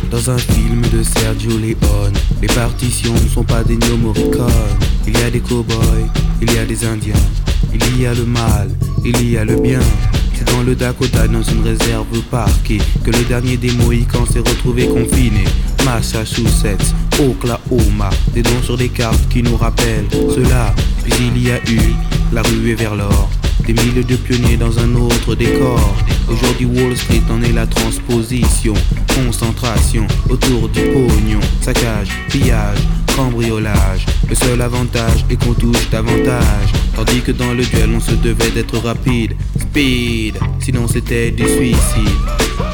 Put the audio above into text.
Dans un film de Sergio Leone, les partitions ne sont pas des Morricone. Il y a des cow-boys, il y a des indiens, il y a le mal, il y a le bien. C'est dans le Dakota, dans une réserve parquée, que le dernier des Mohicans s'est retrouvé confiné. Massachusetts, Oklahoma, des noms sur des cartes qui nous rappellent cela. Puis il y a eu la ruée vers l'or, des milliers de pionniers dans un autre décor. Aujourd'hui Wall Street en est la transposition, concentration autour du pognon, saccage, pillage, cambriolage. Le seul avantage est qu'on touche davantage, tandis que dans le duel on se devait d'être rapide, speed, sinon c'était du suicide.